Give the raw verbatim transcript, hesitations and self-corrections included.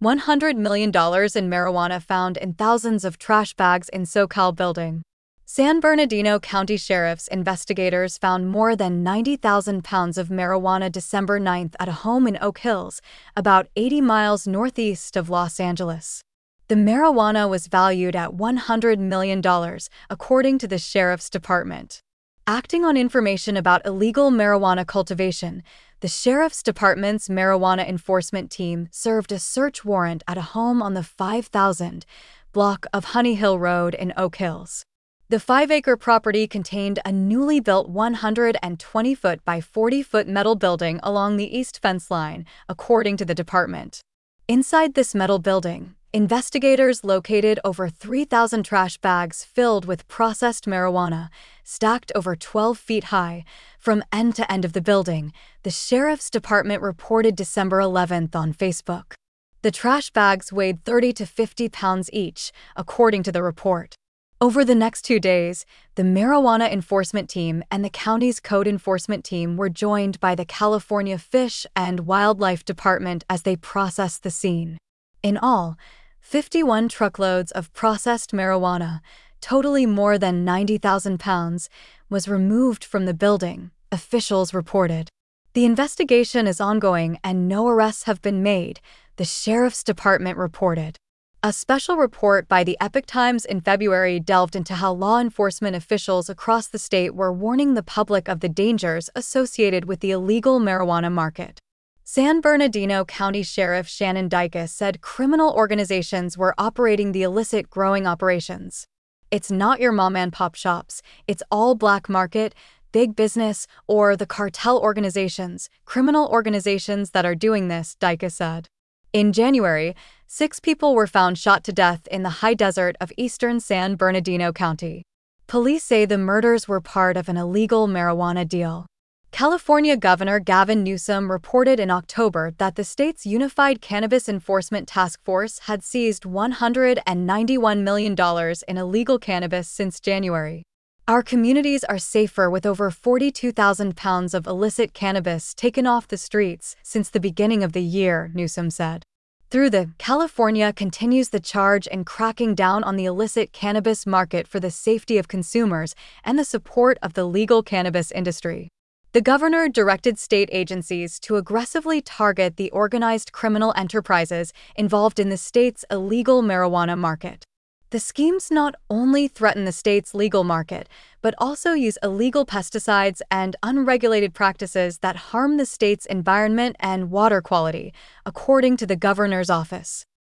one hundred million dollars in marijuana found in thousands of trash bags in SoCal building. San Bernardino County Sheriff's investigators found more than ninety thousand pounds of marijuana December ninth at a home in Oak Hills, about eighty miles northeast of Los Angeles. The marijuana was valued at one hundred million dollars, according to the Sheriff's Department. Acting on information about illegal marijuana cultivation, the Sheriff's Department's marijuana enforcement team served a search warrant at a home on the five thousand block of Honey Hill Road in Oak Hills. The five-acre property contained a newly built one hundred twenty foot by forty foot metal building along the east fence line, according to the department. Inside this metal building, investigators located over three thousand trash bags filled with processed marijuana, stacked over twelve feet high, from end to end of the building, the Sheriff's Department reported December eleventh on Facebook. The trash bags weighed thirty to fifty pounds each, according to the report. Over the next two days, the marijuana enforcement team and the county's code enforcement team were joined by the California Fish and Wildlife Department as they processed the scene. In all, fifty-one truckloads of processed marijuana, totaling more than ninety thousand pounds, was removed from the building, officials reported. The investigation is ongoing and no arrests have been made, the Sheriff's Department reported. A special report by the Epoch Times in February delved into how law enforcement officials across the state were warning the public of the dangers associated with the illegal marijuana market. San Bernardino County Sheriff Shannon Dicus said criminal organizations were operating the illicit growing operations. It's not your mom-and-pop shops, it's all black market, big business, or the cartel organizations, criminal organizations that are doing this, Dicus said. In January, six people were found shot to death in the high desert of eastern San Bernardino County. Police say the murders were part of an illegal marijuana deal. California Governor Gavin Newsom reported in October that the state's Unified Cannabis Enforcement Task Force had seized one hundred ninety-one million dollars in illegal cannabis since January. Our communities are safer with over forty-two thousand pounds of illicit cannabis taken off the streets since the beginning of the year, Newsom said. Through the California continues the charge in cracking down on the illicit cannabis market for the safety of consumers and the support of the legal cannabis industry. The governor directed state agencies to aggressively target the organized criminal enterprises involved in the state's illegal marijuana market. The schemes not only threaten the state's legal market, but also use illegal pesticides and unregulated practices that harm the state's environment and water quality, according to the governor's office.